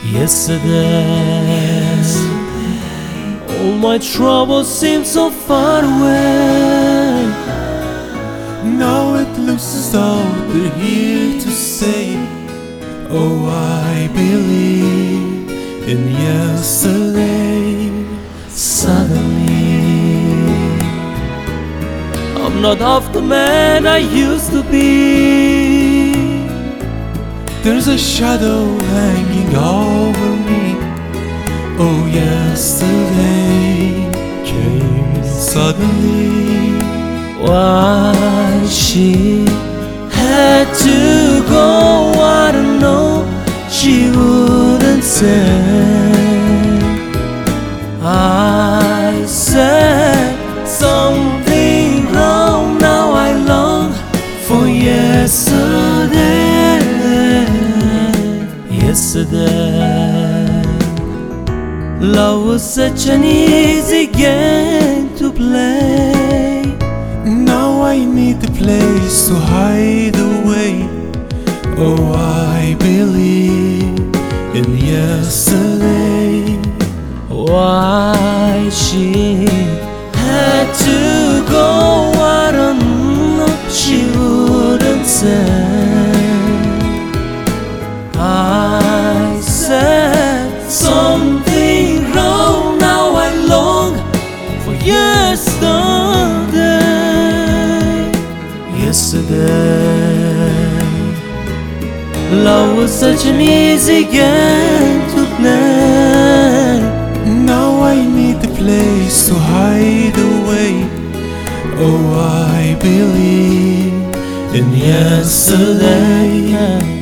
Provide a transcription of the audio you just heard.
Yesterday, all my troubles seem so far away. Now it looks as though they're here to stay. Oh, I believe in yesterday. Suddenly, I'm not half the man I used to be. There's a shadow hanging over me. Oh, yesterday came suddenly. Why she had to go, I don't know. She wouldn't say. I said something wrong. Now I long for yesterday. Yesterday, love was such an easy game to play. Now I need a place to hide away. Oh, I believe in yesterday. Why she had to go, I don't know. She wouldn't say. I said something wrong. Now I long for yesterday. Yesterday, love was such an easy game to play. Now I need a place to hide away. Oh, I believe in yesterday.